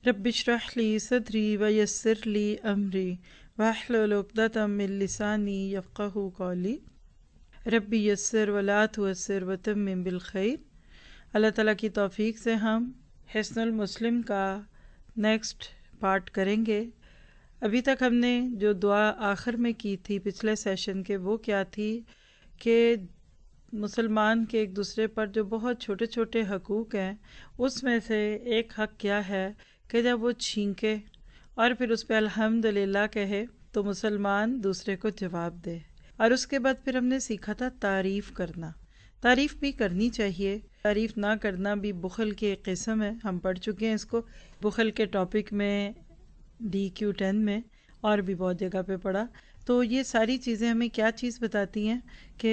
رب اشرح لی صدری ویسر لی امری واحلل عقدۃ من لسانی یفقہوا قولی رب یسر ولا تعسر وتمم بالخیر۔ اللہ تعالیٰ کی توفیق سے ہم حصن المسلم کا نیکسٹ پارٹ کریں گے۔ ابھی تک ہم نے جو دعا آخر میں کی تھی پچھلے سیشن کے، وہ کیا تھی کہ مسلمان کے ایک دوسرے پر جو بہت چھوٹے چھوٹے حقوق ہیں، اس میں سے ایک حق کیا ہے کہ جب وہ چھینکے اور پھر اس پہ الحمدللہ کہے تو مسلمان دوسرے کو جواب دے۔ اور اس کے بعد پھر ہم نے سیکھا تھا تعریف کرنا۔ تعریف بھی کرنی چاہیے، تعریف نہ کرنا بھی بخل کی ایک قسم ہے، ہم پڑھ چکے ہیں اس کو بخل کے ٹاپک میں DQ10 میں، اور بھی بہت جگہ پہ پڑھا۔ تو یہ ساری چیزیں ہمیں کیا چیز بتاتی ہیں کہ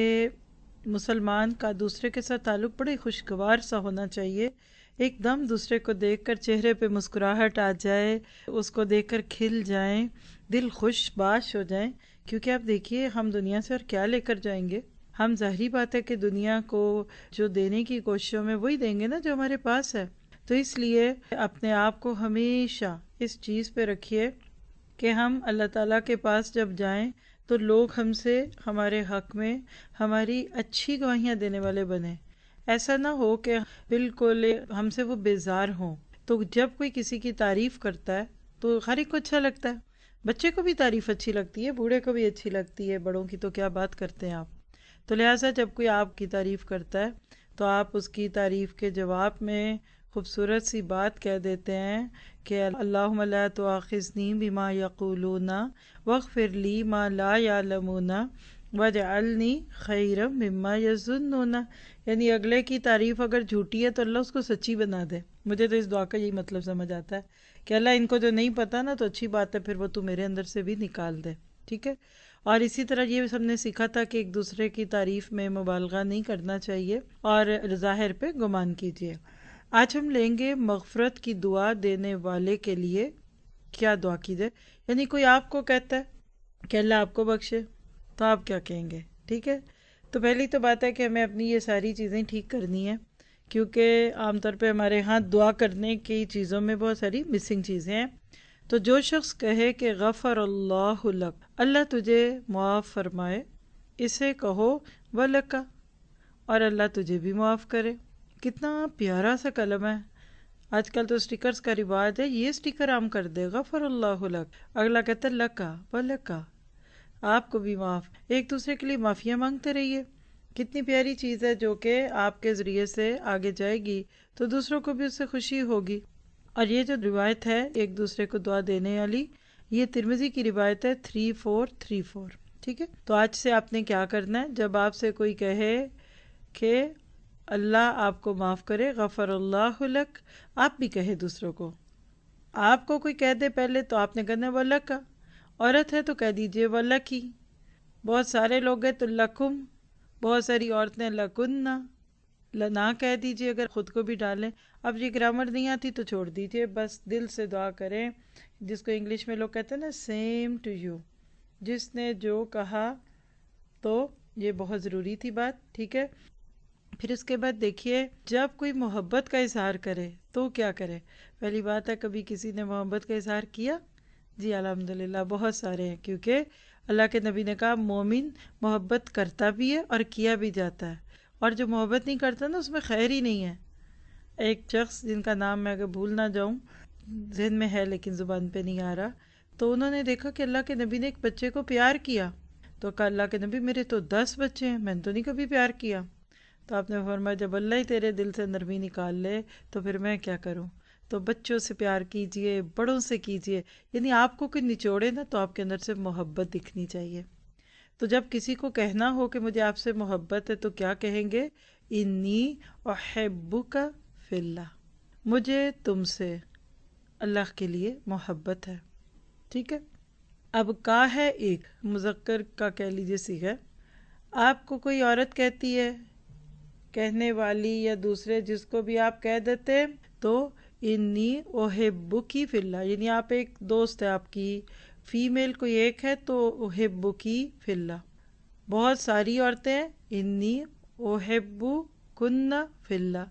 مسلمان کا دوسرے کے ساتھ تعلق بڑے خوشگوار سا ہونا چاہیے، ایک دم دوسرے کو دیکھ کر چہرے پہ مسکراہٹ آ جائے، اس کو دیکھ کر کھل جائیں، دل خوش باش ہو جائیں۔ کیونکہ آپ دیکھیے ہم دنیا سے اور کیا لے کر جائیں گے؟ ہم ظاہری بات ہے کہ دنیا کو جو دینے کی کوششوں میں وہی دیں گے نا جو ہمارے پاس ہے۔ تو اس لیے اپنے آپ کو ہمیشہ اس چیز پہ رکھیے کہ ہم اللہ تعالیٰ کے پاس جب جائیں تو لوگ ہم سے ہمارے حق میں ہماری اچھی گواہیاں دینے والے بنیں۔ ایسا نہ ہو کہ بالکل ہم سے وہ بیزار ہوں۔ تو جب کوئی کسی کی تعریف کرتا ہے تو ہر ایک کو اچھا لگتا ہے، بچے کو بھی تعریف اچھی لگتی ہے، بوڑھے کو بھی اچھی لگتی ہے، بڑوں کی تو کیا بات کرتے ہیں آپ۔ تو لہٰذا جب کوئی آپ کی تعریف کرتا ہے تو آپ اس کی تعریف کے جواب میں خوبصورت سی بات کہہ دیتے ہیں کہ اللہم لا تؤاخذنی بما یقولون واغفر لی ما لا یعلمون واجعلنی خیرا مما یظنون۔ یعنی اگلے کی تعریف اگر جھوٹی ہے تو اللہ اس کو سچی بنا دے۔ مجھے تو اس دعا کا یہی مطلب سمجھ آتا ہے کہ اللہ ان کو جو نہیں پتا نا تو اچھی بات ہے، پھر وہ تو میرے اندر سے بھی نکال دے، ٹھیک ہے۔ اور اسی طرح یہ ہم نے سیکھا تھا کہ ایک دوسرے کی تعریف میں مبالغہ نہیں کرنا چاہیے اور ظاہر پہ گمان کیجیے۔ آج ہم لیں گے مغفرت کی دعا دینے والے کے لیے کیا دعا کی جائے۔ یعنی کوئی آپ کو کہتا ہے کہ اللہ آپ کو بخشے تو آپ کیا کہیں گے، ٹھیک ہے۔ تو پہلی تو بات ہے کہ ہمیں اپنی یہ ساری چیزیں ٹھیک کرنی ہیں، کیونکہ عام طور پہ ہمارے ہاں دعا کرنے کی چیزوں میں بہت ساری مسنگ چیزیں ہیں۔ تو جو شخص کہے کہ غفر اللہ لک، اللہ تجھے معاف فرمائے، اسے کہو ولک، اور اللہ تجھے بھی معاف کرے۔ کتنا پیارا سا کلمہ ہے۔ آج کل تو سٹیکرز کا رواج ہے، یہ سٹیکر عام کر دے، غفر اللہ لک، اگلا کہتا ہے لکا ولکا، آپ کو بھی معاف۔ ایک دوسرے کے لیے معافیاں مانگتے رہیے، کتنی پیاری چیز ہے جو کہ آپ کے ذریعے سے آگے جائے گی تو دوسروں کو بھی اس سے خوشی ہوگی۔ اور یہ جو روایت ہے ایک دوسرے کو دعا دینے والی، یہ ترمذی کی روایت ہے 3434، ٹھیک ہے۔ تو آج سے آپ نے کیا کرنا ہے، جب آپ سے کوئی کہے کہ اللہ آپ کو معاف کرے، غفر اللہ لک، آپ بھی کہے دوسروں کو۔ آپ کو کوئی کہہ دے پہلے تو آپ نے کہنا ہے وَلَکَ، عورت ہے تو کہہ دیجئے وَلَکِ، بہت سارے لوگ ہیں تو لَکُم، بہت ساری عورتیں لَکُنَّ، نہ کہہ دیجئے اگر خود کو بھی ڈالیں۔ اب یہ گرامر نہیں آتی تو چھوڑ دیجئے، بس دل سے دعا کریں، جس کو انگلش میں لوگ کہتے ہیں نا سیم ٹو یو، جس نے جو کہا، تو یہ بہت ضروری تھی بات، ٹھیک ہے۔ پھر اس کے بعد دیکھیے جب کوئی محبت کا اظہار کرے تو کیا کرے۔ پہلی بات ہے کبھی کسی نے محبت کا اظہار کیا؟ جی الحمدللہ بہت سارے ہیں، کیونکہ اللہ کے نبی نے کہا مومن محبت کرتا بھی ہے اور کیا بھی جاتا ہے، اور جو محبت نہیں کرتا نا اس میں خیر ہی نہیں ہے۔ ایک شخص جن کا نام میں اگر بھول نہ جاؤں، ذہن میں ہے لیکن زبان پہ نہیں آ رہا، تو انہوں نے دیکھا کہ اللہ کے نبی نے ایک بچے کو پیار کیا، تو کہا اللہ کے نبی میرے تو 10 بچے ہیں، میں نے تو نہیں کبھی پیار کیا۔ تو آپ نے فرمایا جب اللہ ہی تیرے دل سے نرمی نکال لے تو پھر میں کیا کروں۔ تو بچوں سے پیار کیجئے، بڑوں سے کیجئے، یعنی آپ کو کوئی نچوڑے نا تو آپ کے اندر سے محبت دکھنی چاہیے۔ تو جب کسی کو کہنا ہو کہ مجھے آپ سے محبت ہے تو کیا کہیں گے؟ انی احبک فی اللہ، مجھے تم سے اللہ کے لیے محبت ہے، ٹھیک ہے۔ اب کا ہے ایک مذکر کا کہہ لیجیے صیغہ، آپ کو کوئی عورت کہتی ہے، کہنے والی یا دوسرے جس کو بھی آپ کہہ دیتے تو انی احبکی فی اللہ، یعنی آپ ایک دوست ہے آپ کی، فیمیل کوئی ایک ہے تو احبکی فی اللہ۔ بہت ساری عورتیں انی احب کن فی اللہ،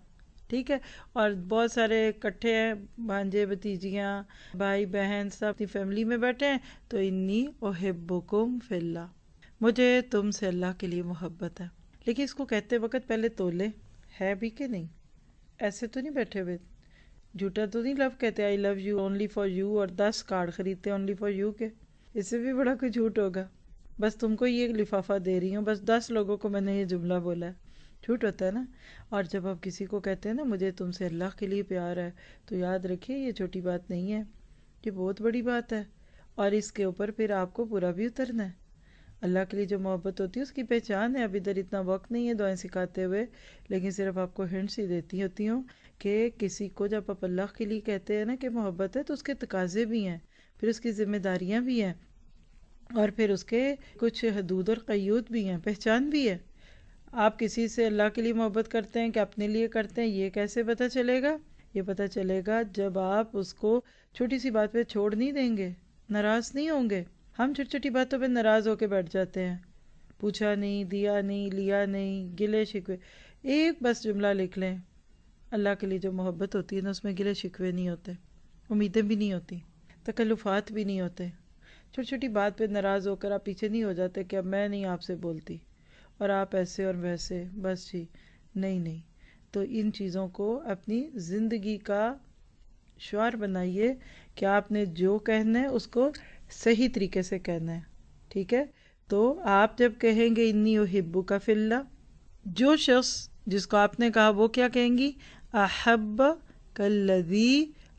ٹھیک ہے. اور بہت سارے اکٹھے ہیں، بھانجے بھتیجیاں بھائی بہن سب اپنی فیملی میں بیٹھے ہیں، تو انی احبکم فی اللہ، مجھے تم سے اللہ کے لیے محبت ہے. لیکن اس کو کہتے وقت پہلے تولے ہے بھی کہ نہیں، ایسے تو نہیں بیٹھے ہوئے، جھوٹا تو نہیں لو کہتے I love you only for you اور 10 کارڈ خریدتے اونلی فار یو کے، اس سے بھی بڑا کوئی جھوٹ ہوگا. بس تم کو یہ لفافہ دے رہی ہوں، بس 10 لوگوں کو میں نے یہ جملہ بولا ہے، جھوٹ ہوتا ہے نا. اور جب آپ کسی کو کہتے ہیں نا مجھے تم سے اللہ کے لیے پیار ہے، تو یاد رکھیے یہ چھوٹی بات نہیں ہے، یہ بہت بڑی بات ہے. اور اس کے اوپر پھر آپ کو پورا بھی اترنا ہے. اللہ کے لیے جو محبت ہوتی ہے اس کی پہچان ہے. اب ادھر اتنا وقت نہیں ہے دعائیں سکھاتے ہوئے، لیکن صرف آپ کو ہنٹس ہی دیتی ہوتی ہوں کہ کسی کو جب آپ اللہ کے لیے کہتے ہیں نا کہ محبت ہے، تو اس کے تقاضے بھی ہیں، پھر اس کی ذمہ داریاں بھی ہیں، اور پھر اس کے کچھ حدود اور قیود بھی ہیں، پہچان بھی ہے. آپ کسی سے اللہ کے لیے محبت کرتے ہیں کہ اپنے لیے کرتے ہیں، یہ کیسے پتہ چلے گا؟ یہ پتہ چلے گا جب آپ اس کو چھوٹی سی بات پہ چھوڑ نہیں دیں گے، ناراض نہیں ہوں گے. ہم چھوٹی چھوٹی باتوں پہ ناراض ہو کے بیٹھ جاتے ہیں، پوچھا نہیں، دیا نہیں، لیا نہیں، گلے شکوے. ایک بس جملہ لکھ لیں، اللہ کے لیے جو محبت ہوتی ہے نا اس میں گلے شکوے نہیں ہوتے، امیدیں بھی نہیں ہوتی، تکلفات بھی نہیں ہوتے. چھوٹی چھوٹی بات پہ ناراض ہو کر آپ پیچھے نہیں ہو جاتے کہ اب میں نہیں آپ سے بولتی اور آپ ایسے اور ویسے، بس جی نہیں نہیں. تو ان چیزوں کو اپنی زندگی کا شعار بنائیے کہ آپ نے جو کہنا ہے اس کو صحیح طریقے سے کہنا ہے. ٹھیک ہے؟ تو آپ جب کہیں گے انی احبک فی اللہ، جو شخص جس کو آپ نے کہا وہ کیا کہیں گی؟ احب کالذی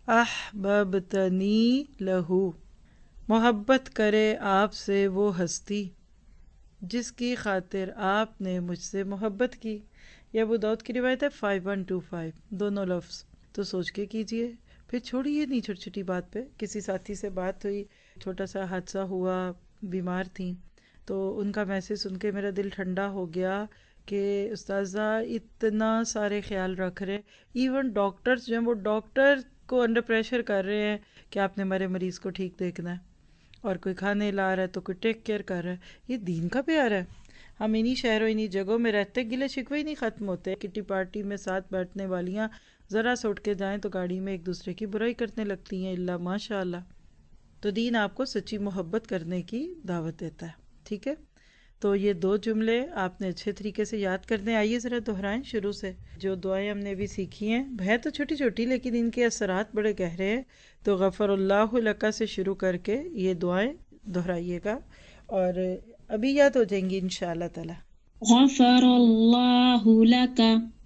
احببتنی لہو، محبت کرے آپ سے وہ ہستی جس کی خاطر آپ نے مجھ سے محبت کی. یہ ابو داؤد کی روایت ہے 5125 دونوں لفظ. تو سوچ کے کیجئے، پھر چھوڑیے نہیں چھوٹی چھوٹی بات پہ. کسی ساتھی سے بات ہوئی، چھوٹا سا حادثہ ہوا، بیمار تھیں، تو ان کا میسج سن کے میرا دل ٹھنڈا ہو گیا کہ استاذہ اتنا سارے خیال رکھ رہے. ایون ڈاکٹرز جو ہیں وہ ڈاکٹر کو انڈر پریشر کر رہے ہیں کہ آپ نے ہمارے مریض کو ٹھیک دیکھنا ہے، اور کوئی کھانے لا رہا ہے تو کوئی ٹیک کیئر کر رہا ہے. یہ دین کا پیار ہے. ہم انہی شہروں انہی جگہوں میں رہتے، گلے شکوے ہی نہیں ختم ہوتے. کٹی پارٹی میں ساتھ بیٹھنے والیاں ذرا سا اٹھ کے جائیں تو گاڑی میں ایک دوسرے کی برائی کرنے لگتی ہیں، اللہ ماشاء اللہ. تو دین آپ کو سچی محبت کرنے کی دعوت دیتا ہے. ٹھیک ہے؟ تو یہ 2 جملے آپ نے اچھے طریقے سے یاد کرنے. آئیے ذرا دہرائیں شروع سے. جو دعائیں ہم نے بھی سیکھی ہیں ہے تو چھوٹی چھوٹی، لیکن ان کے اثرات بڑے گہرے ہیں. تو غفر اللہ لک سے شروع کر کے یہ دعائیں دہرائیے گا، اور ابھی یاد ہو جائیں گی انشاءاللہ تعالی. غفر اللہ لک،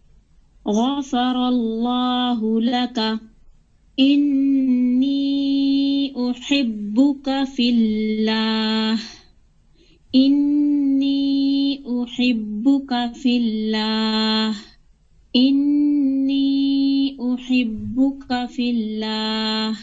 غفر اللہ لک، انی احبک فی اللہ، انی احبک فی اللہ، انی احبک فی اللہ،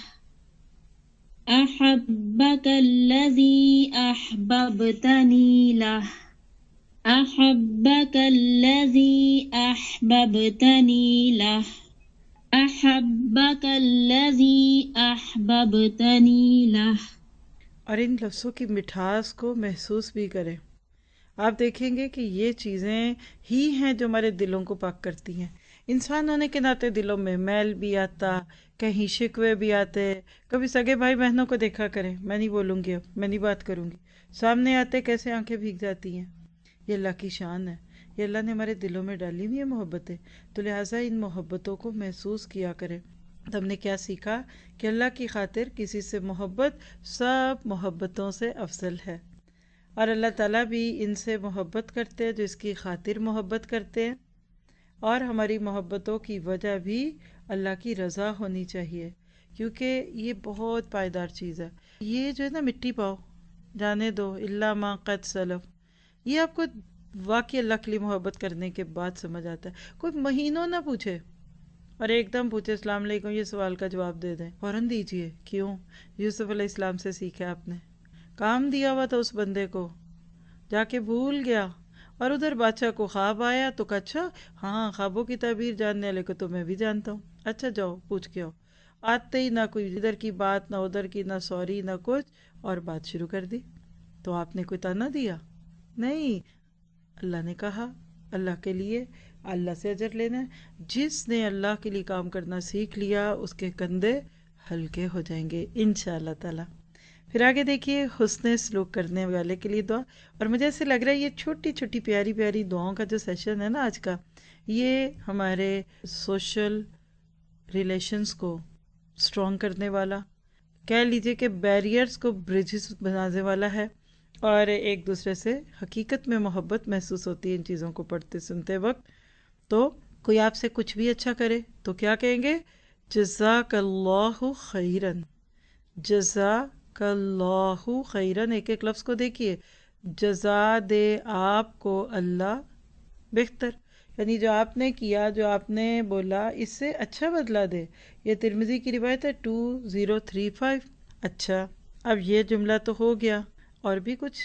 احبک الذی احببتنی لہ، احبک الذی احببتنی لہ، احبک الذی احببتنی لہ. اور ان لفظوں کی مٹھاس کو محسوس بھی کریں. آپ دیکھیں گے کہ یہ چیزیں ہی ہیں جو ہمارے دلوں کو پاک کرتی ہیں. انسان ہونے کے ناطے دلوں میں میل بھی آتا، کہیں شکوے بھی آتے. کبھی سگے بھائی بہنوں کو دیکھا کریں، میں نہیں بولوں گی، اب میں نہیں بات کروں گی، سامنے آتے کیسے آنکھیں بھیگ جاتی ہیں. یہ اللہ کی شان ہے، یہ اللہ نے ہمارے دلوں میں ڈالی ہوئی ہیں محبتیں. تو لہٰذا ان محبتوں کو محسوس کیا کریں. تو ہم نے کیا سیکھا کہ اللہ کی خاطر کسی سے محبت سب محبتوں سے افضل ہے، اور اللہ تعالیٰ بھی ان سے محبت کرتے ہیں جو اس کی خاطر محبت کرتے ہیں. اور ہماری محبتوں کی وجہ بھی اللہ کی رضا ہونی چاہیے، کیونکہ یہ بہت پائیدار چیز ہے. یہ جو ہے نا مٹی پاؤ جانے دو الا ما قد سلف، یہ آپ کو واقعی اللہ کے لیے محبت کرنے کے بعد سمجھ آتا ہے. کوئی مہینوں نہ پوچھے اور ایک دم پوچھے السلام علیکم، یہ سوال کا جواب دے دیں، فوراً دیجئے. کیوں؟ یوسف علیہ السلام سے سیکھا آپ نے. کام دیا ہوا تھا اس بندے کو، جا کے بھول گیا، اور ادھر بادشاہ کو خواب آیا تو کہا اچھا ہاں خوابوں کی تعبیر جاننے والے کو تو میں بھی جانتا ہوں، اچھا جاؤ پوچھ کے آؤ. آتے ہی نہ کوئی ادھر کی بات، نہ ادھر کی، نہ سوری نہ کچھ، اور بات شروع کر دی. تو آپ نے کوئی تانا دیا؟ نہیں. اللہ نے کہا، اللہ کے لیے اللہ سے اجر لینا ہے۔ جس نے اللہ کے لیے کام کرنا سیکھ لیا اس کے کندھے ہلکے ہو جائیں گے انشاءاللہ تعالی۔ پھر آگے دیکھیے حسن سلوک کرنے والے کے لیے دعا، اور مجھے ایسے لگ رہا ہے یہ چھوٹی چھوٹی پیاری پیاری دعاؤں کا جو سیشن ہے نا آج کا، یہ ہمارے سوشل ریلیشنز کو اسٹرانگ کرنے والا، کہہ لیجئے کہ بیریئرز کو برجز بنانے والا ہے، اور ایک دوسرے سے حقیقت میں محبت محسوس ہوتی ہے ان چیزوں کو پڑھتے سنتے وقت۔ تو کوئی آپ سے کچھ بھی اچھا کرے تو کیا کہیں گے؟ جزاک اللہ خیرن، جزاک اللہ خیرن، ایک ایک لفظ کو دیکھیے، جزا دے آپ کو اللہ بہتر، یعنی جو آپ نے کیا، جو آپ نے بولا، اس سے اچھا بدلہ دے۔ یہ ترمذی کی روایت ہے 2035۔ اچھا، اب یہ جملہ تو ہو گیا، اور بھی کچھ،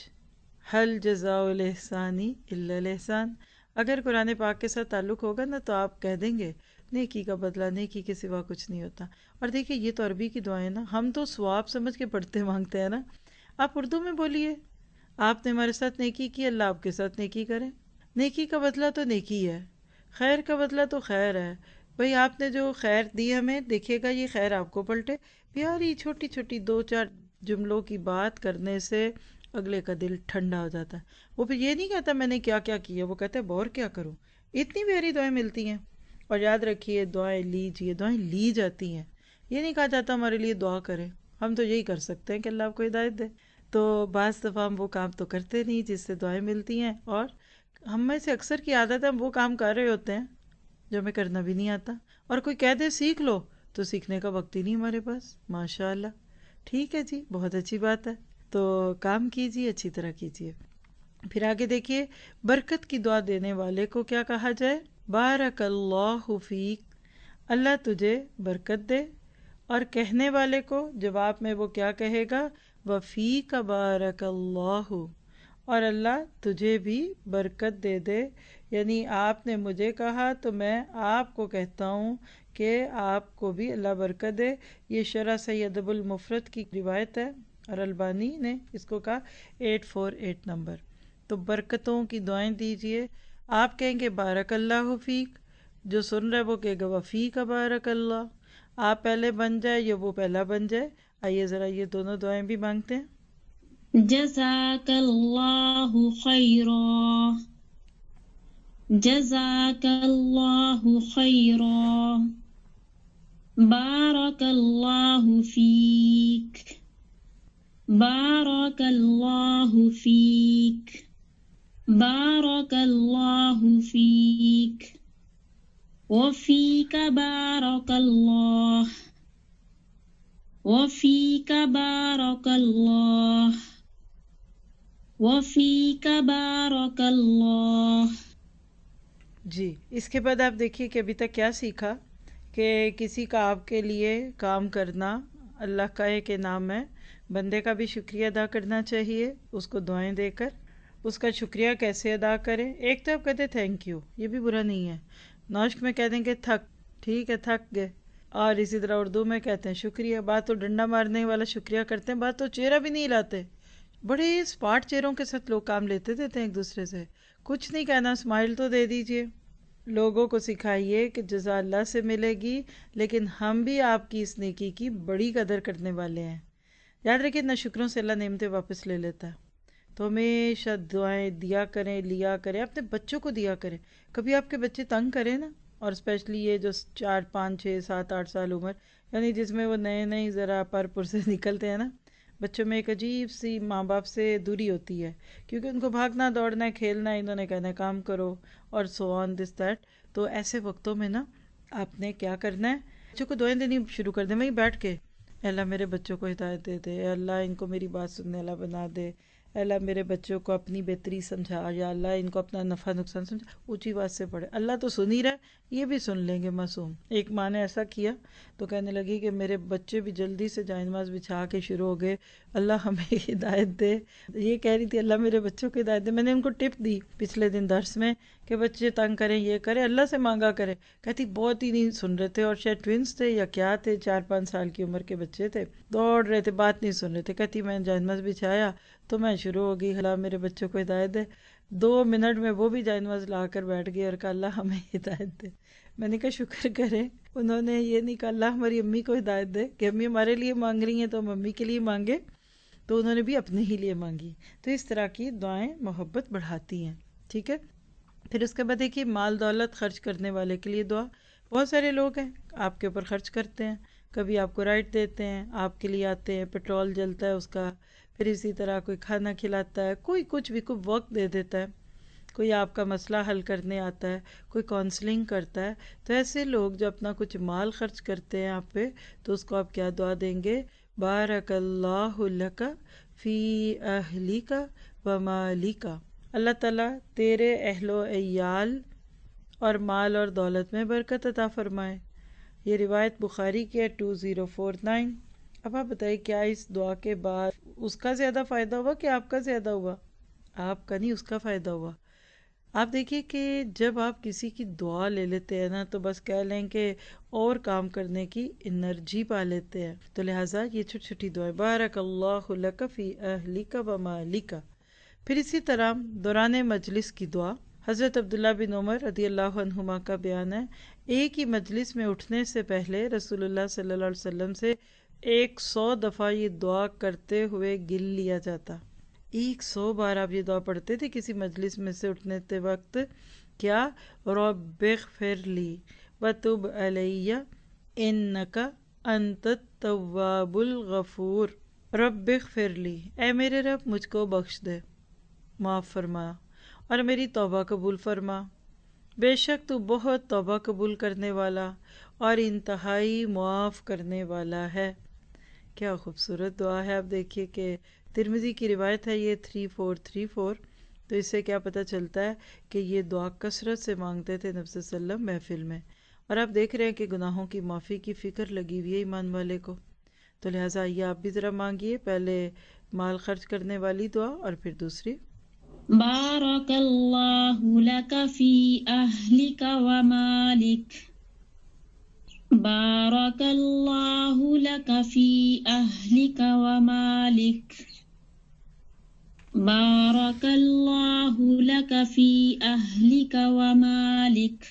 حل جزاء الاحسان الا الاحسان، اگر قرآن پاک کے ساتھ تعلق ہوگا نا تو آپ کہہ دیں گے نیکی کا بدلہ نیکی کے سوا کچھ نہیں ہوتا۔ اور دیکھیے یہ تو عربی کی دعائیں نا، ہم تو ثواب سمجھ کے پڑھتے مانگتے ہیں نا، آپ اردو میں بولیے، آپ نے ہمارے ساتھ نیکی کی، اللہ آپ کے ساتھ نیکی کرے۔ نیکی کا بدلہ تو نیکی ہے، خیر کا بدلہ تو خیر ہے، بھئی آپ نے جو خیر دی ہمیں، دیکھیے گا یہ خیر آپ کو پلٹے۔ پیاری چھوٹی چھوٹی 2-4 جملوں کی بات کرنے سے اگلے کا دل ٹھنڈا ہو جاتا ہے، وہ پھر یہ نہیں کہتا میں نے کیا کیا کیا، وہ کہتا ہے اور کیا کروں۔ اتنی پیاری دعائیں ملتی ہیں، اور یاد رکھیے دعائیں لیجیے، دعائیں لی جاتی ہیں، یہ نہیں کہا جاتا ہمارے لیے دعا کریں، ہم تو یہی کر سکتے ہیں کہ اللہ آپ کو ہدایت دے۔ تو بعض دفعہ ہم وہ کام تو کرتے نہیں جس سے دعائیں ملتی ہیں، اور ہم میں سے اکثر کی عادت ہے ہم وہ کام کر رہے ہوتے ہیں جو ہمیں کرنا بھی نہیں آتا، اور کوئی کہہ دے سیکھ لو تو سیکھنے کا وقت ہی نہیں ہمارے پاس۔ ماشاء اللہ، ٹھیک ہے جی، بہت اچھی بات ہے، تو کام کیجیے، اچھی طرح کیجیے۔ پھر آگے دیکھیے برکت کی دعا دینے والے کو کیا کہا جائے؟ بارک اللہ فیک، اللہ تجھے برکت دے، اور کہنے والے کو جواب میں وہ کیا کہے گا؟ وفیک بارک اللہ، اور اللہ تجھے بھی برکت دے دے، یعنی آپ نے مجھے کہا تو میں آپ کو کہتا ہوں کہ آپ کو بھی اللہ برکت دے۔ یہ شرح صحیح ادب المفرد کی روایت ہے، اور البانی نے اس کو کہا 848 نمبر۔ تو برکتوں کی دعائیں دیجئے، آپ کہیں گے بارک اللہ فیک، جو سن رہا ہے وہ کہے گا وفیک بارک اللہ، آپ پہلے بن جائے یا وہ پہلا بن جائے۔ آئیے ذرا یہ دونوں دعائیں بھی مانگتے ہیں۔ جزاک اللہ خیرا، جزاک اللہ خیرا، بارک اللہ فیک، بارک اللہ فیک، بارک اللہ فیک، وفیک بارک اللہ، وفیک بارک اللہ، وفیک بارک اللہ۔ جی، اس کے بعد آپ دیکھیے کہ ابھی تک کیا سیکھا، کہ کسی کا آپ کے لیے کام کرنا اللہ کا ایک انعام ہے، بندے کا بھی شکریہ ادا کرنا چاہیے، اس کو دعائیں دے کر۔ اس کا شکریہ کیسے ادا کریں؟ ایک تو آپ کہتے تھینک یو، یہ بھی برا نہیں ہے، ناشک میں کہہ دیں کہ تھک، ٹھیک ہے تھک گئے، اور اسی طرح اردو میں کہتے ہیں شکریہ، بات تو ڈنڈا مارنے والا شکریہ کرتے ہیں، بات تو چہرہ بھی نہیں لاتے، بڑے اسپاٹ چہروں کے ساتھ لوگ کام لیتے دیتے ہیں ایک دوسرے سے، کچھ نہیں کہنا، اسمائل تو دے دیجئے۔ لوگوں کو سکھائیے کہ جزا اللہ سے ملے گی، لیکن ہم بھی آپ کی اس نیکی کی بڑی قدر کرنے والے ہیں۔ یاد رکھیے نہ شکروں سے اللہ نعمتیں واپس لے لیتا ہے، تو ہمیشہ دعائیں دیا کریں، لیا کریں، اپنے بچوں کو دیا کریں۔ کبھی آپ کے بچے تنگ کریں نا، اور اسپیشلی یہ جو 4 5 6 7 8 سال عمر، یعنی جس میں وہ نئے نئے ذرا پر سے نکلتے ہیں نا، بچوں میں ایک عجیب سی ماں باپ سے دوری ہوتی ہے، کیونکہ ان کو بھاگنا دوڑنا ہے، کھیلنا ہے، انہوں نے کہنا ہے کام کرو، اور سو آن دس دیٹ۔ تو ایسے وقتوں میں نا آپ نے کیا کرنا ہے، بچوں کو دعائیں دینی شروع کر دیں، وہیں بیٹھ کے، اے اللہ میرے بچوں کو ہدایت دے دے، اے اللہ ان کو میری بات سننے والا بنا دے، اے اللہ میرے بچوں کو اپنی بہتری سمجھا، یا اللہ ان کو اپنا نفع نقصان سمجھا، اونچی بات سے پڑھے، اللہ تو سن ہی رہا ہے، یہ بھی سن لیں گے معصوم۔ ایک ماں نے ایسا کیا تو کہنے لگی کہ میرے بچے بھی جلدی سے جائے نماز بچھا کے شروع ہو گئے، اللہ ہمیں ہدایت دے، یہ کہہ رہی تھی اللہ میرے بچوں کو ہدایت دے۔ میں نے ان کو ٹپ دی پچھلے دن درس میں کہ بچے تنگ کریں، یہ کریں، اللہ سے مانگا کرے، کہتی بہت ہی نہیں سن رہے تھے، اور شاید ٹوینس تھے یا کیا تھے، 4 5 سال کی عمر کے بچے تھے، دوڑ رہے تھے، بات نہیں سن رہے تھے، کہتی میں نے جائے نماز بچھایا تو میں شروع ہو گئی اللہ میرے بچوں کو ہدایت دے۔ 2 منٹ میں وہ بھی جائنواز لا کر بیٹھ گئے اور کہا اللہ ہمیں ہدایت دے. میں نے کہا شکر کریں، انہوں نے یہ نہیں کہا اللہ ہماری امی کو ہدایت دے کہ امی ہمارے لیے مانگ رہی ہیں تو ہم امی کے لیے مانگے، تو انہوں نے بھی اپنے ہی لیے مانگی. تو اس طرح کی دعائیں محبت بڑھاتی ہیں. ٹھیک ہے. پھر اس کے بعد دیکھیے مال دولت خرچ کرنے والے کے لیے دعا. بہت سارے لوگ ہیں آپ کے اوپر خرچ کرتے ہیں، کبھی آپ کو رائٹ دیتے ہیں، آپ کے لیے آتے ہیں، پیٹرول جلتا ہے اس کا، پھر اسی طرح کوئی کھانا کھلاتا ہے، کوئی کچھ بھی، کوئی وقت دے دیتا ہے، کوئی آپ کا مسئلہ حل کرنے آتا ہے، کوئی کونسلنگ کرتا ہے. تو ایسے لوگ جو اپنا کچھ مال خرچ کرتے ہیں آپ پہ، تو اس کو آپ کیا دعا دیں گے؟ بارک اللہ لک فی اہلیک و مالک. اللہ تعالیٰ تیرے اہل و عیال اور مال اور دولت میں برکت عطا فرمائے. یہ روایت بخاری کی ہے 2049. اب آپ بتائیے کیا اس دعا کے بعد اس کا زیادہ فائدہ ہوا کہ آپ کا زیادہ ہوا؟ آپ کا نہیں، اس کا فائدہ ہوا. آپ دیکھیے کہ جب آپ کسی کی دعا لے لیتے ہیں نا تو بس کہہ لیں کہ اور کام کرنے کی انرجی پا لیتے ہیں. تو لہٰذا یہ چھوٹی چھوٹی دعائیں، بارک اللہ لک فی اہلیک و مالک. پھر اسی طرح دوران مجلس کی دعا. حضرت عبداللہ بن عمر رضی اللہ عنہما کا بیان ہے، ایک ہی مجلس میں اٹھنے سے پہلے رسول اللہ صلی اللہ علیہ وسلم سے 100 دفعہ یہ دعا کرتے ہوئے گل لیا جاتا. 100 بار آپ یہ دعا پڑھتے تھے کسی مجلس میں سے اٹھنے کے وقت. کیا؟ رب اغفر لی وتب علی انک انت التواب الغفور. رب اغفر لی، اے میرے رب مجھ کو بخش دے، معاف فرما اور میری توبہ قبول فرما، بے شک تو بہت توبہ قبول کرنے والا اور انتہائی معاف کرنے والا ہے. کیا خوبصورت دعا ہے. آپ دیکھیے کہ ترمذی کی روایت ہے یہ 3434. تو اس سے کیا پتہ چلتا ہے کہ یہ دعا کثرت سے مانگتے تھے نبی صلی اللہ علیہ وسلم محفل میں. اور آپ دیکھ رہے ہیں کہ گناہوں کی معافی کی فکر لگی ہوئی ہے ایمان والے کو. تو لہٰذا یہ آپ بھی ذرا مانگیے، پہلے مال خرچ کرنے والی دعا اور پھر دوسری. بارک اللہ لک فی اہلک و مالک. بارک اللہ لک فی اہلک و مالک. بارک اللہ لک فی اہلک و مالک.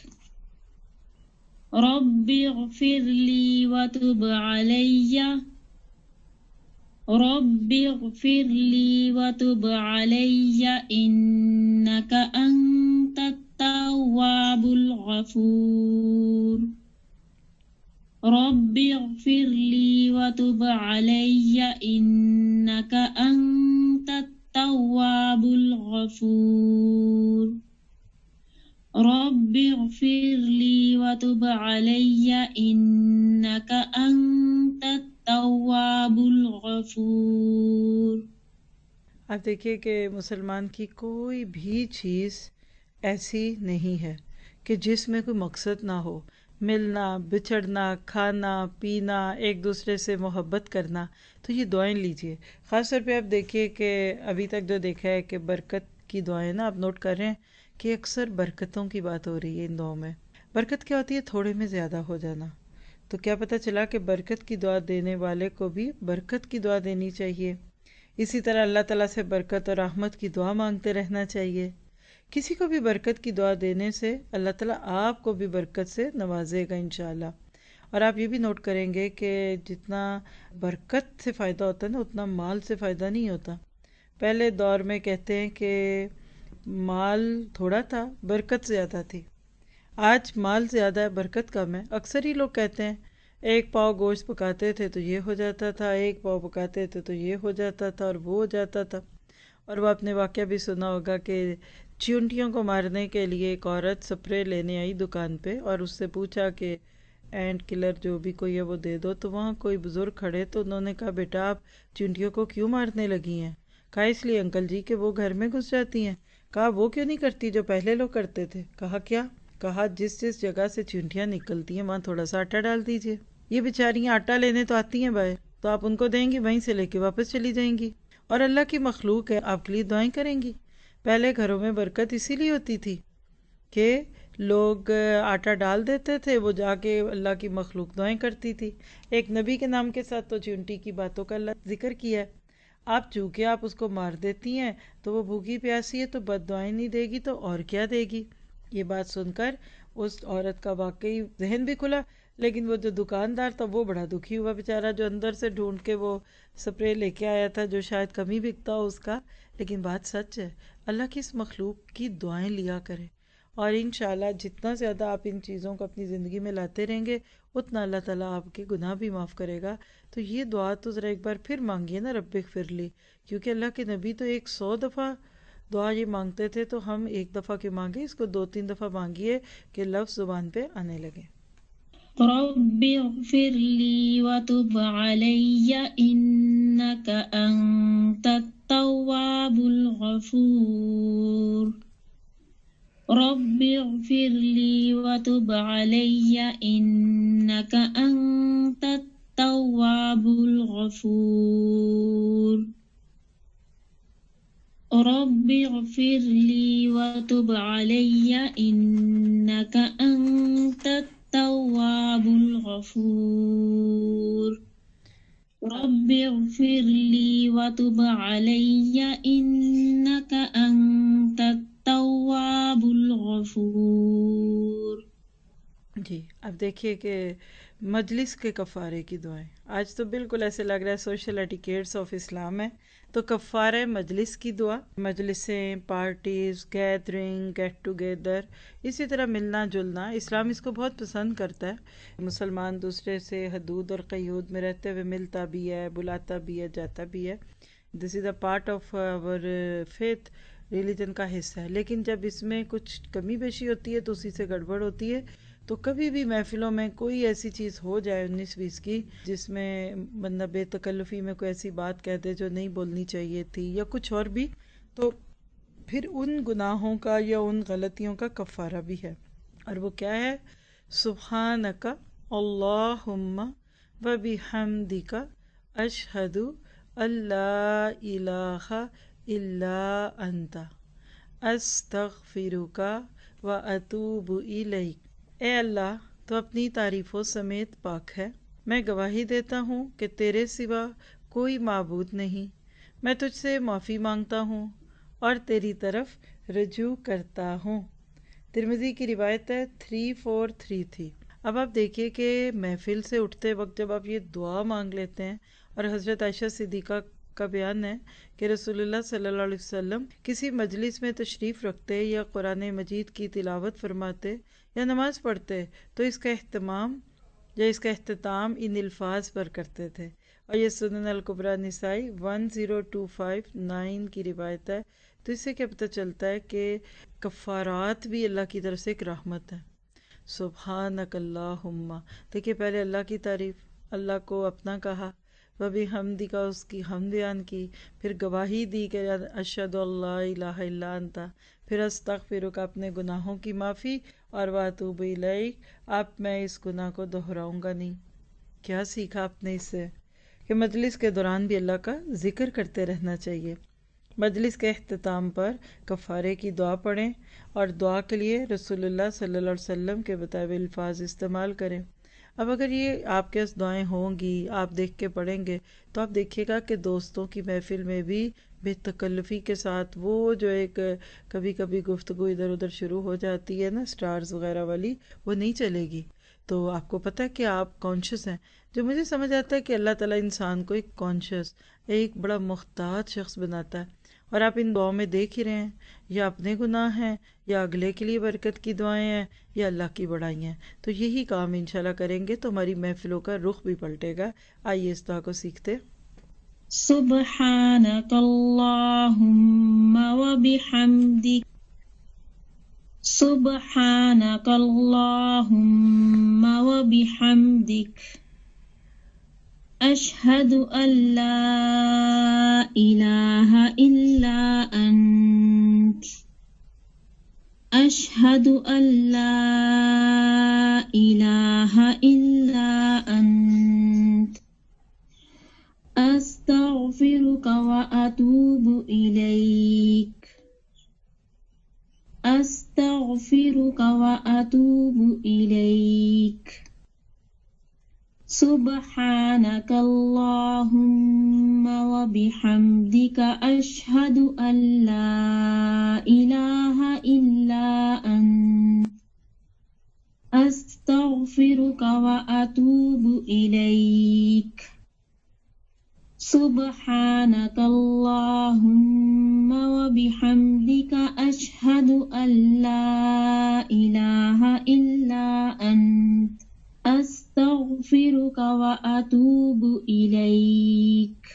رب اغفر لی وتب علی. رب اغفر لی وتب علی انک انت التواب الغفور. رب اغفر لی وتب علی انک انت التواب الغفور. رب اغفر لی وتب علی انک انت التواب الغفور. آپ دیکھیے کہ مسلمان کی کوئی بھی چیز ایسی نہیں ہے کہ جس میں کوئی مقصد نہ ہو. ملنا، بچھڑنا، کھانا پینا، ایک دوسرے سے محبت کرنا. تو یہ دعائیں لیجئے. خاص طور پہ آپ دیکھیے کہ ابھی تک جو دیکھا ہے کہ برکت کی دعائیں نا، آپ نوٹ کر رہے ہیں کہ اکثر برکتوں کی بات ہو رہی ہے ان دعاؤں میں. برکت کیا ہوتی ہے؟ تھوڑے میں زیادہ ہو جانا. تو کیا پتہ چلا کہ برکت کی دعا دینے والے کو بھی برکت کی دعا دینی چاہیے. اسی طرح اللہ تعالیٰ سے برکت اور رحمت کی دعا مانگتے رہنا چاہیے. کسی کو بھی برکت کی دعا دینے سے اللہ تعالیٰ آپ کو بھی برکت سے نوازے گا انشاءاللہ. اور آپ یہ بھی نوٹ کریں گے کہ جتنا برکت سے فائدہ ہوتا ہے نا، اتنا مال سے فائدہ نہیں ہوتا. پہلے دور میں کہتے ہیں کہ مال تھوڑا تھا، برکت زیادہ تھی. آج مال زیادہ ہے، برکت کم ہے. اکثر ہی لوگ کہتے ہیں ایک پاؤ گوشت پکاتے تھے تو یہ ہو جاتا تھا، ایک پاؤ پکاتے تھے تو یہ ہو جاتا تھا اور وہ ہو جاتا تھا. اور وہ آپ نے واقعہ بھی سنا ہوگا کہ چیونٹیوں کو مارنے کے لیے ایک عورت سپرے لینے آئی دکان پہ اور اس سے پوچھا کہ اینٹ کلر جو بھی کوئی ہے وہ دے دو. تو وہاں کوئی بزرگ کھڑے تو انہوں نے کہا بیٹا آپ چیونٹیوں کو کیوں مارنے لگی ہیں؟ کہا اس لیے انکل جی کہ وہ گھر میں گھس جاتی ہیں. کہا وہ کیوں نہیں کرتی جو پہلے لوگ کرتے تھے؟ کہا کیا؟ کہا جس جگہ سے چیونٹیاں نکلتی ہیں وہاں تھوڑا سا آٹا ڈال دیجئے. یہ بیچاریاں آٹا لینے تو آتی ہیں بھائی، تو آپ ان کو دیں گی، وہیں سے لے کے واپس چلی جائیں گی. اور اللہ کی مخلوق ہے، آپ کے لیے دعائیں کریں گی. پہلے گھروں میں برکت اسی لیے ہوتی تھی کہ لوگ آٹا ڈال دیتے تھے، وہ جا کے اللہ کی مخلوق دعائیں کرتی تھی. ایک نبی کے نام کے ساتھ تو چیونٹی کی باتوں کا اللہ ذکر کیا ہے. آپ چونکہ آپ اس کو مار دیتی ہیں تو وہ بھوکی پیاسی ہے تو بد دعائیں نہیں دے گی تو اور کیا دے گی. یہ بات سن کر اس عورت کا واقعی ذہن بھی کھلا، لیکن وہ جو دکاندار تھا وہ بڑا دکھی ہوا بیچارہ، جو اندر سے ڈھونڈ کے وہ سپرے لے کے آیا تھا جو شاید کم ہی بکتا ہو اس کا. لیکن بات سچ ہے، اللہ کی اس مخلوق کی دعائیں لیا کریں، اور انشاءاللہ جتنا زیادہ آپ ان چیزوں کو اپنی زندگی میں لاتے رہیں گے اتنا اللہ تعالیٰ آپ کے گناہ بھی معاف کرے گا. تو یہ دعا تو ذرا ایک بار پھر مانگیے نا، رب اغفر لی، کیونکہ اللہ کے نبی تو 100 دفعہ دعا یہ مانگتے تھے، تو ہم ایک دفعہ کے مانگے، اس کو 2-3 دفعہ مانگیے کہ لفظ زبان پہ آنے لگے. رب اغفر لي وتب علي إنك أنت التواب الغفور. رب اغفر لي وتب علي إنك أنت التواب الغفور. رب اغفر لي وتب علي إنك أنت التواب الغفور. رب اغفر لي وتب علي إنك أنت التواب الغفور. جی اب دیکھیے کہ مجلس کے کفارے کی دعائیں، آج تو بالکل ایسے لگ رہا ہے سوشل ایٹیکیٹس آف اسلام ہے. تو کفارہ مجلس کی دعا، مجلسیں، پارٹیز، گیدرنگ، گیٹ ٹوگیدر، اسی طرح ملنا جلنا، اسلام اس کو بہت پسند کرتا ہے. مسلمان دوسرے سے حدود اور قیود میں رہتے ہوئے ملتا بھی ہے، بلاتا بھی ہے، جاتا بھی ہے. This is a part of our faith, religion کا حصہ ہے. لیکن جب اس میں کچھ کمی بیشی ہوتی ہے تو اسی سے گڑبڑ ہوتی ہے. تو کبھی بھی محفلوں میں کوئی ایسی چیز ہو جائے 19-20 کی جس میں بندہ بے تکلفی میں کوئی ایسی بات کہہ دے جو نہیں بولنی چاہیے تھی یا کچھ اور بھی، تو پھر ان گناہوں کا یا ان غلطیوں کا کفارہ بھی ہے. اور وہ کیا ہے؟ سبحانک اللہم و بحمدک اشہد اللہ الہ الا انت استغفرک و اتوب الیک. اے اللہ، تو اپنی تعریفوں سمیت پاک ہے، میں گواہی دیتا ہوں کہ تیرے سوا کوئی معبود نہیں، میں تجھ سے معافی مانگتا ہوں اور تیری طرف رجوع کرتا ہوں. ترمذی کی روایت ہے 3433. اب آپ دیکھیے کہ محفل سے اٹھتے وقت جب آپ یہ دعا مانگ لیتے ہیں، اور حضرت عائشہ صدیقہ کا بیان ہے کہ رسول اللہ صلی اللہ علیہ وسلم کسی مجلس میں تشریف رکھتے یا قرآن مجید کی تلاوت فرماتے یا نماز پڑھتے تو اس کا اہتمام یا اس کا اختتام ان الفاظ پر کرتے تھے. اور یہ سنن الکبریٰ نسائی 10259 کی روایت ہے. تو اس سے کیا پتہ چلتا ہے کہ کفارات بھی اللہ کی طرف سے ایک رحمت ہے. سبحانک اللہم، دیکھیے پہلے اللہ کی تعریف، اللہ کو اپنا کہا، وبحمدک اس کی حمد بیان کی، پھر گواہی دی کہ اشہد اللہ الہ الا انت، پھر استغفرک اپنے گناہوں کی معافی، اور واتوب الیک اب میں اس گناہ کو دہراؤں گا نہیں. کیا سیکھا آپ نے اس سے؟ کہ مجلس کے دوران بھی اللہ کا ذکر کرتے رہنا چاہیے. مجلس کے اختتام پر کفارے کی دعا پڑھیں اور دعا کے لیے رسول اللہ صلی اللہ علیہ وسلم کے بتائے ہوئے الفاظ استعمال کریں. اب اگر یہ آپ کے دعائیں ہوں گی، آپ دیکھ کے پڑھیں گے، تو آپ دیکھیے گا کہ دوستوں کی محفل میں بھی بے تکلفی کے ساتھ وہ جو ایک کبھی کبھی گفتگو ادھر ادھر شروع ہو جاتی ہے نا سٹارز وغیرہ والی، وہ نہیں چلے گی. تو آپ کو پتہ ہے کہ آپ کانشیس ہیں. جو مجھے سمجھ آتا ہے کہ اللہ تعالیٰ انسان کو ایک کانشیس، ایک بڑا محتاط شخص بناتا ہے. اور آپ ان دعاؤں میں دیکھ ہی رہے ہیں، یا اپنے گناہ ہیں، یا اگلے کے لیے برکت کی دعائیں ہیں، یا اللہ کی بڑائی ہیں. تو یہی کام انشاءاللہ کریں گے تو ہماری محفلوں کا رخ بھی پلٹے گا. آئیے اس دعا کو سیکھتے. سبحانک اللہم و بحمدک سبحانک اللہم و بحمدک اشہد ان لا الہ الا انت اشہد ان لا الہ الا انت استغفرک و اتوب الیک استغفرک و اتوب الیک سبحانک اللہم و بحمدک بحمدك أشهد أن لا إله إلا أنت أستغفرك وأتوب إليك سبحانك اللهم وبحمدك أشهد أن لا إله إلا أنت أستغفرك وأتوب إليك۔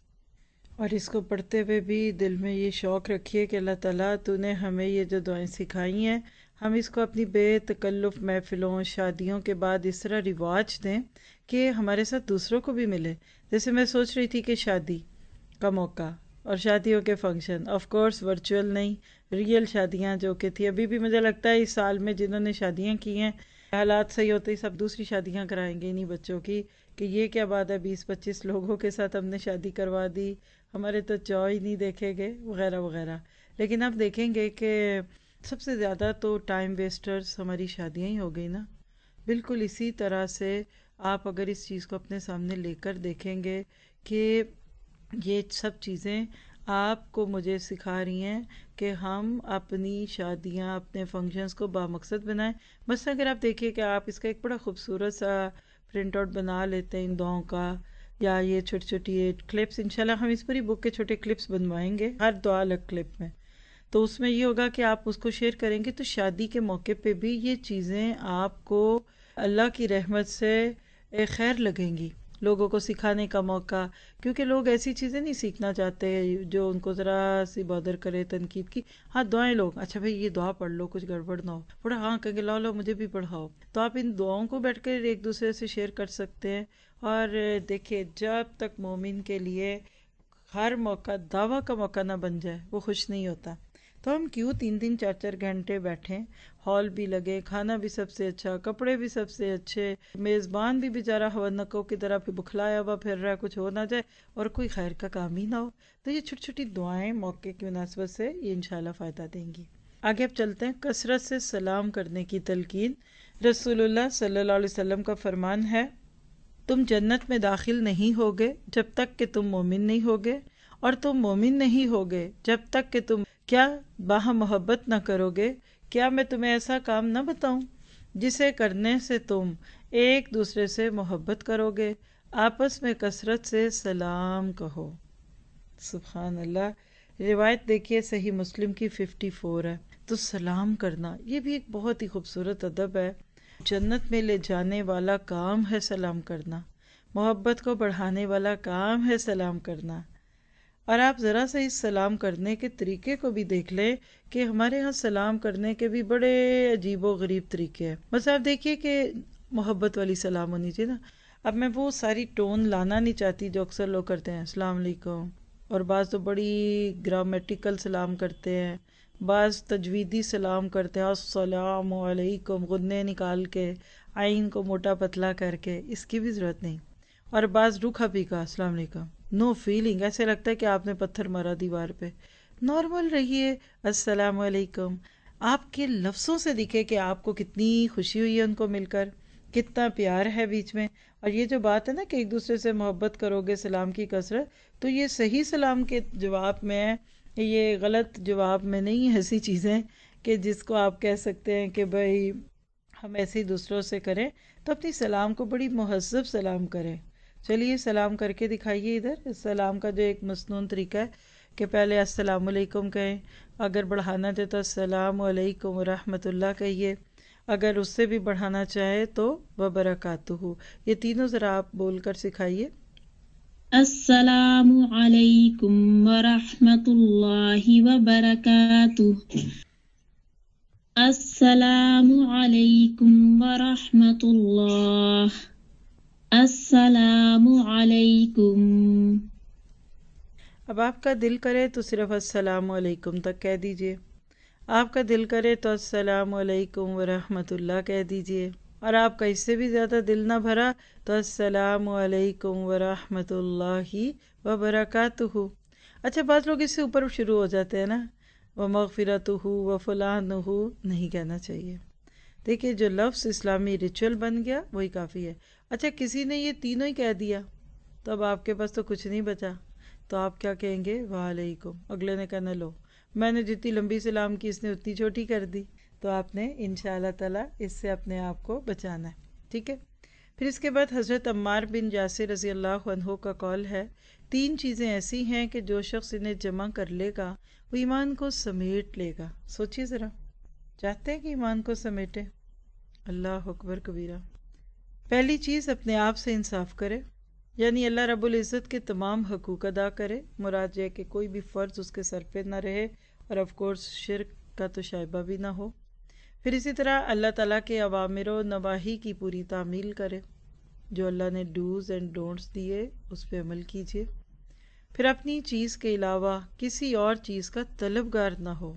اور اس کو پڑھتے ہوئے بھی دل میں یہ شوق رکھیے کہ اللہ تعالیٰ تو نے ہمیں یہ جو دعائیں سکھائی ہیں ہم اس کو اپنی بے تکلف محفلوں شادیوں کے بعد اس طرح رواج دیں کہ ہمارے ساتھ دوسروں کو بھی ملے۔ جیسے میں سوچ رہی تھی کہ شادی کا موقع اور شادیوں کے فنکشن آف کورس ورچوئل نہیں، ریئل شادیاں جو کہ تھی، ابھی بھی مجھے لگتا ہے اس سال میں جنہوں نے شادیاں کی ہیں حالات صحیح ہوتے ہی سب دوسری شادیاں کرائیں گے انہیں بچوں کی کہ یہ کیا بات ہے 20-25 لوگوں کے ساتھ ہم نے شادی کروا دی، ہمارے تو چو ہی نہیں دیکھے گئے وغیرہ وغیرہ۔ لیکن اب دیکھیں گے کہ سب سے زیادہ تو ٹائم ویسٹرز ہماری شادیاں ہی ہو گئی نا۔ بالکل اسی طرح سے آپ اگر اس چیز کو اپنے سامنے لے کر دیکھیں گے کہ یہ سب چیزیں آپ کو مجھے سکھا رہی ہیں کہ ہم اپنی شادیاں اپنے فنکشنز کو بامقصد بنائیں۔ مثلا اگر آپ دیکھیے کہ آپ اس کا ایک بڑا خوبصورت سا پرنٹ آؤٹ بنا لیتے ہیں ان دعاؤں کا، یا یہ چھوٹی چھوٹی کلپس، انشاءاللہ ہم اس پوری بک کے چھوٹے کلپس بنوائیں گے ہر دعا الگ کلپ میں، تو اس میں یہ ہوگا کہ آپ اس کو شیئر کریں گے تو شادی کے موقع پہ بھی یہ چیزیں آپ کو اللہ کی رحمت سے خیر لگیں گی، لوگوں کو سکھانے کا موقع، کیونکہ لوگ ایسی چیزیں نہیں سیکھنا چاہتے جو ان کو ذرا سی بادر کرے تنقید کی۔ ہاں دعائیں لوگ اچھا بھائی یہ دعا پڑھ لو کچھ گڑبڑ نہ ہو، پڑھا ہاں کہیں گے لاؤ مجھے بھی پڑھاؤ، تو آپ ان دعاؤں کو بیٹھ کر ایک دوسرے سے شیئر کر سکتے ہیں۔ اور دیکھیں جب تک مومن کے لیے ہر موقع دعویٰ کا موقع نہ بن جائے وہ خوش نہیں ہوتا، تو ہم کیوں 3 4 گھنٹے بیٹھیں، ہال بھی لگے، کھانا بھی سب سے اچھا، کپڑے بھی سب سے اچھے، میزبان بھی بیچارہ ہونکوں کی طرح بکھلایا ہوا پھر رہا ہے، کچھ ہو نہ جائے اور کوئی خیر کا کام ہی نہ ہو۔ تو یہ چھوٹی چھوٹی دعائیں موقع کی مناسبت سے یہ انشاءاللہ فائدہ دیں گی۔ آگے اب چلتے ہیں، کثرت سے سلام کرنے کی تلقین۔ رسول اللہ صلی اللہ علیہ وسلم کا فرمان ہے، تم جنت میں داخل نہیں ہوگے جب تک کہ تم مومن نہیں ہوگے، اور تم مومن نہیں ہوگے جب تک کہ تم کیا باہم محبت نہ کرو گے۔ کیا میں تمہیں ایسا کام نہ بتاؤں جسے کرنے سے تم ایک دوسرے سے محبت کرو گے؟ آپس میں کثرت سے سلام کہو۔ سبحان اللہ۔ روایت دیکھیے صحیح مسلم کی 54 ہے۔ تو سلام کرنا یہ بھی ایک بہت ہی خوبصورت ادب ہے، جنت میں لے جانے والا کام ہے سلام کرنا، محبت کو بڑھانے والا کام ہے سلام کرنا۔ اور آپ ذرا سا اس سلام کرنے کے طریقے کو بھی دیکھ لیں کہ ہمارے ہاں سلام کرنے کے بھی بڑے عجیب و غریب طریقے ہیں۔ بس آپ دیکھیے کہ محبت والی سلام ہونی چاہیے نا، اب میں وہ ساری ٹون لانا نہیں چاہتی جو اکثر لوگ کرتے ہیں السلام علیکم، اور بعض تو بڑی گرامیٹیکل سلام کرتے ہیں، بعض تجویدی سلام کرتے ہیں السلام علیکم غنّے نکال کے عین کو موٹا پتلا کر کے، اس کی بھی ضرورت نہیں، اور بعض روکھا پھیکا السلام علیکم، نو فیلنگ، ایسے لگتا ہے کہ آپ نے پتھر مارا دیوار پہ۔ نارمل رہیے، السلام علیکم، آپ کے لفظوں سے دکھے کہ آپ کو کتنی خوشی ہوئی ہے ان کو مل کر، کتنا پیار ہے بیچ میں۔ اور یہ جو بات ہے نا کہ ایک دوسرے سے محبت کرو گے سلام کی کثرت، تو یہ صحیح سلام کے جواب میں ہے، یہ غلط جواب میں نہیں، ایسی چیزیں کہ جس کو آپ کہہ سکتے ہیں کہ بھائی ہم ایسے ہی دوسروں سے کریں، تو اپنی سلام کو بڑی مہذب سلام کریں۔ چلیے سلام کر کے دکھائیے ادھر۔ سلام کا جو ایک مسنون طریقہ ہے کہ پہلے السلام علیکم کہیں، اگر بڑھانا چاہے تو السلام علیکم ورحمۃ اللہ کہیے، اگر اس سے بھی بڑھانا چاہے تو وبرکاتہ۔ یہ تینوں ذرا آپ بول کر سکھائیے۔ السلام علیکم ورحمۃ اللہ وبرکاتہ۔ السلام علیکم ورحمۃ اللہ۔ السلام علیکم۔ اب آپ کا دل کرے تو صرف السلام علیکم تک کہہ دیجئے، آپ کا دل کرے تو السلام علیکم ورحمۃ اللہ کہہ دیجئے، اور آپ کا اس سے بھی زیادہ دل نہ بھرا تو السلام علیکم ورحمۃ اللہ وبرکاتہ۔ اچھا بعض لوگ اس سے اوپر شروع ہو جاتے ہیں نا، ومغفرتہ وفلانہ، نہیں کہنا چاہیے۔ دیکھیے جو لفظ اسلامی ریچول بن گیا وہی کافی ہے۔ اچھا کسی نے یہ تینوں ہی کہہ دیا تو اب آپ کے پاس تو کچھ نہیں بچا، تو آپ کیا کہیں گے؟ وعلیکم. اگلے نے کہنا لو میں نے جتنی لمبی سلام کی اس نے اتنی چھوٹی کر دی. تو آپ نے انشاءاللہ تعالیٰ اس سے اپنے آپ کو بچانا ہے. ٹھیک ہے. پھر اس کے بعد حضرت عمار بن یاسر رضی اللہ عنہ کا قول ہے 3 چیزیں ایسی ہیں کہ جو شخص انہیں جمع کر لے گا وہ ایمان کو سمیٹ لے گا. سوچیے ذرا، چاہتے ہیں کہ ایمان کو سمیٹے؟ اللہ اکبر کبیرہ. پہلی چیز اپنے آپ سے انصاف کرے، یعنی اللہ رب العزت کے تمام حقوق ادا کرے. مراد یہ کہ کوئی بھی فرض اس کے سر پہ نہ رہے، اور آف کورس شرک کا تو شائبہ بھی نہ ہو. پھر اسی طرح اللہ تعالیٰ کے اوامر و نواہی کی پوری تعمیل کرے، جو اللہ نے ڈوز اینڈ ڈونٹس دیے اس پہ عمل کیجیے. پھر اپنی چیز کے علاوہ کسی اور چیز کا طلبگار نہ ہو،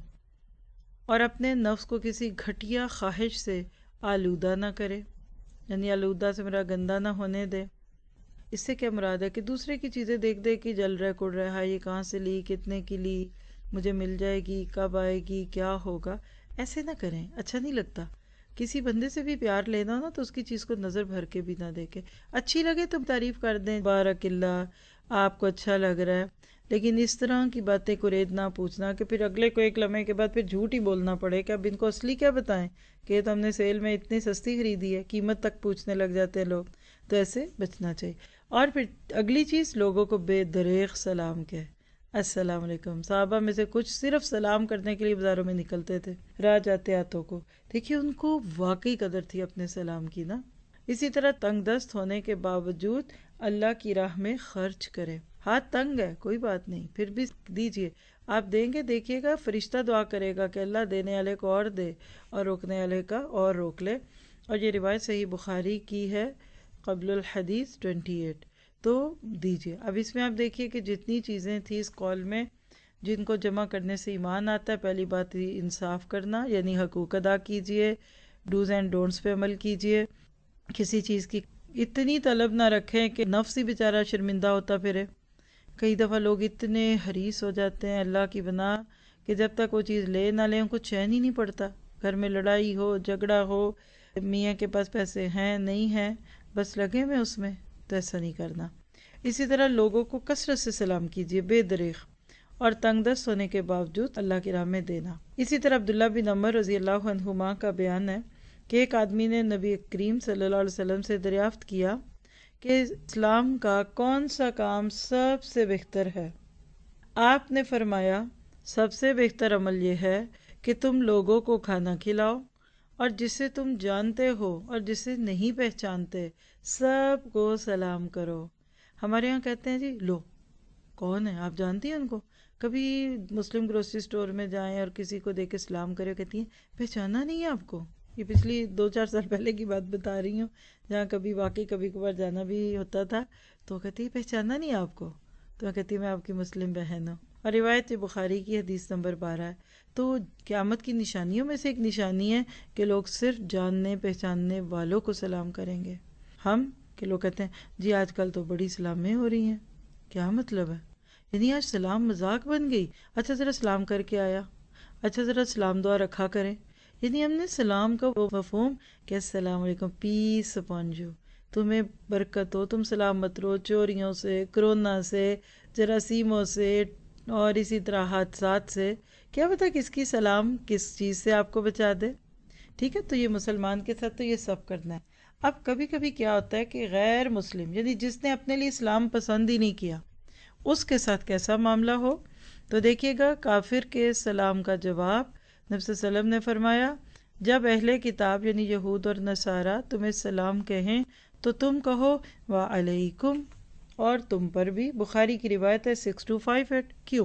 اور اپنے نفس کو کسی گھٹیا خواہش سے آلودہ نہ کرے، یعنی آلودہ سے میرا گندہ نہ ہونے دے. اس سے کیا مراد ہے کہ دوسرے کی چیزیں دیکھ دیکھ کے جل رہے کڑ رہے، ہاں یہ کہاں سے لی، کتنے کی لی، مجھے مل جائے گی، کب آئے گی، کیا ہوگا. ایسے نہ کریں، اچھا نہیں لگتا. کسی بندے سے بھی پیار لینا ہو نا تو اس کی چیز کو نظر بھر کے بھی نہ دیکھیں. اچھی لگے تو تعریف کر دیں، بارک اللہ، آپ کو اچھا لگ رہا ہے، لیکن اس طرح کی باتیں قریدنا پوچھنا کہ پھر اگلے کو ایک لمحے کے بعد پھر جھوٹ ہی بولنا پڑے کہ اب ان کو اصلی کیا بتائیں کہ یہ تو ہم نے سیل میں اتنی سستی خریدی ہے، قیمت تک پوچھنے لگ جاتے ہیں لوگ. تو ایسے بچنا چاہیے. اور پھر اگلی چیز، لوگوں کو بے دریغ سلام کہے. السلام علیکم. صحابہ میں سے کچھ صرف سلام کرنے کے لیے بازاروں میں نکلتے تھے راہ جاتے ہاتھوں کو. دیکھیے ان کو واقعی قدر تھی اپنے سلام کی نا. اسی طرح تنگ دست ہونے کے باوجود اللہ کی راہ میں خرچ کرے. ہاتھ تنگ ہے کوئی بات نہیں، پھر بھی دیجئے. آپ دیں گے، دیکھیے گا فرشتہ دعا کرے گا کہ اللہ دینے والے کو اور دے اور روکنے والے کا اور روک لے. اور یہ روایت صحیح بخاری کی ہے قبل الحدیث 28. تو دیجئے. اب اس میں آپ دیکھیے کہ جتنی چیزیں تھیں اس قول میں جن کو جمع کرنے سے ایمان آتا ہے، پہلی بات ہی انصاف کرنا، یعنی حقوق ادا کیجئے، ڈوز اینڈ ڈونٹس پہ عمل کیجئے. کسی چیز کی اتنی طلب نہ رکھیں کہ نفس ہی بیچارہ شرمندہ ہوتا پھرے. کئی دفعہ لوگ اتنے حریص ہو جاتے ہیں اللہ کی بنا کہ جب تک وہ چیز لے نہ لیں ان کو چین ہی نہیں پڑتا. گھر میں لڑائی ہو، جھگڑا ہو، میاں کے پاس پیسے ہیں نہیں ہیں، بس لگے ہوئے اس میں. تو ایسا نہیں کرنا. اسی طرح لوگوں کو کثرت سے سلام کیجیے بے دریغ، اور تنگ دست ہونے کے باوجود اللہ کی راہ میں دینا. اسی طرح عبداللہ بن عمر رضی اللہ عنہما کا بیان ہے کہ ایک آدمی نے نبی کریم صلی اللہ علیہ وسلم سے دریافت کیا کہ اسلام کا کون سا کام سب سے بہتر ہے. آپ نے فرمایا سب سے بہتر عمل یہ ہے کہ تم لوگوں کو کھانا کھلاؤ، اور جسے تم جانتے ہو اور جسے نہیں پہچانتے سب کو سلام کرو. ہمارے ہاں کہتے ہیں جی لو کون ہے آپ جانتی ہیں ان کو. کبھی مسلم گروسری سٹور میں جائیں اور کسی کو دیکھ کے سلام کرے، کہتی ہیں پہچانا نہیں ہے آپ کو. یہ پچھلی 2-4 سال پہلے کی بات بتا رہی ہوں، جہاں کبھی واقعی کبھی کبھار جانا بھی ہوتا تھا. تو کہتی ہے پہچانا نہیں آپ کو. تو میں کہتی ہوں میں آپ کی مسلم بہن ہوں. اور روایت بخاری کی حدیث نمبر 12 ہے. تو قیامت کی نشانیوں میں سے ایک نشانی ہے کہ لوگ صرف جاننے پہچاننے والوں کو سلام کریں گے. ہم کہ لوگ کہتے ہیں جی آج کل تو بڑی سلامیں ہو رہی ہیں. کیا مطلب ہے؟ یعنی آج سلام مذاق بن گئی. اچھا ذرا سلام کر کے آیا، اچھا ذرا سلام دعا رکھا کریں. یعنی ہم نے سلام کا وہ مفہوم کہ السلام علیکم، پیس اپون یو، تمہیں برکت ہو، تم سلامت رہو چوریوں سے، کرونا سے، جراثیموں سے، اور اسی طرح حادثات سے. کیا پتہ کس کی سلام کس چیز سے آپ کو بچا دے. ٹھیک ہے. تو یہ مسلمان کے ساتھ تو یہ سب کرنا ہے. اب کبھی کبھی کیا ہوتا ہے کہ غیر مسلم، یعنی جس نے اپنے لیے اسلام پسند ہی نہیں کیا، اس کے ساتھ کیسا معاملہ ہو. تو دیکھیے گا کافر کے سلام کا جواب نبی صلی اللہ علیہ وسلم نے فرمایا جب اہل کتاب یعنی یہود اور نصارہ تمہیں سلام کہیں تو تم کہو وعلیکم، اور تم پر بھی. بخاری کی روایت ہے 6258. کیوں؟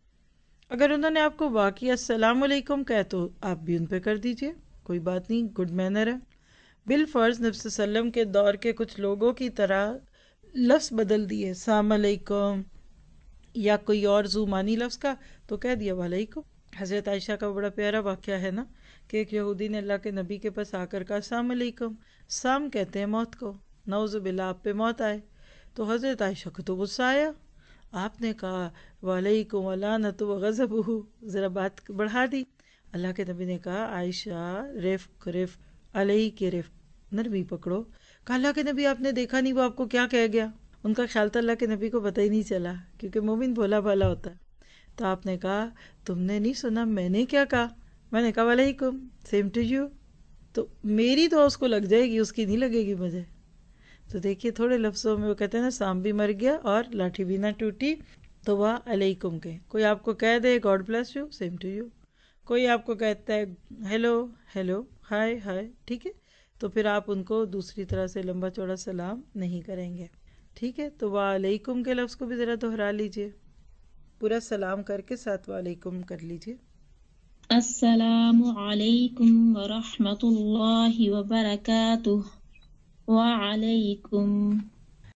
اگر انہوں نے آپ کو واقعی السلام علیکم کہہ تو آپ بھی ان پہ کر دیجئے، کوئی بات نہیں، گڈ مینر ہے. بالفرض نبی صلی اللہ علیہ وسلم کے دور کے کچھ لوگوں کی طرح لفظ بدل دیے السلام علیکم یا کوئی اور زومانی لفظ کا، تو کہہ دیا وعلیکم. حضرت عائشہ کا بڑا پیارا واقعہ ہے نا کہ ایک یہودی نے اللہ کے نبی کے پاس آ کر کہا السلام علیکم. سام کہتے ہیں موت کو، نعوذ باللہ آپ پہ موت آئے. تو حضرت عائشہ کو تو غصہ آیا. آپ نے کہا وعلیکم ولعنت وغضبہ، ذرا بات بڑھا دی. اللہ کے نبی نے کہا عائشہ رفق رفق علیہ کے رفق، نرمی پکڑو. کہا اللہ کے نبی آپ نے دیکھا نہیں وہ آپ کو کیا کہہ گیا. ان کا خیال تھا اللہ کے نبی کو پتہ ہی نہیں چلا، کیونکہ مومن بھولا بھالا ہوتا ہے۔ تو آپ نے کہا تم نے نہیں سنا میں نے کیا کہا؟ میں نے کہا وعلیکم، سیم ٹو یو۔ تو میری تو اس کو لگ جائے گی، اس کی نہیں لگے گی مجھے۔ تو دیکھیے تھوڑے لفظوں میں وہ کہتے ہیں نا سانپ بھی مر گیا اور لاٹھی بھی نہ ٹوٹی، تو وہ علیکم کے۔ کوئی آپ کو کہہ دے God bless you, same to you. کوئی آپ کو کہتا ہے ہیلو ہیلو، ہائے ہائے، ٹھیک ہے، تو پھر آپ ان کو دوسری طرح سے لمبا چوڑا سلام نہیں کریں گے، ٹھیک ہے۔ تو وعلیکم کے لفظ کو بھی ذرا دہرا لیجئے، پورا سلام کر کے ساتھ وعلیکم کر لیجئے۔ السلام علیکم ورحمۃ اللہ وبرکاتہ۔ وعلیکم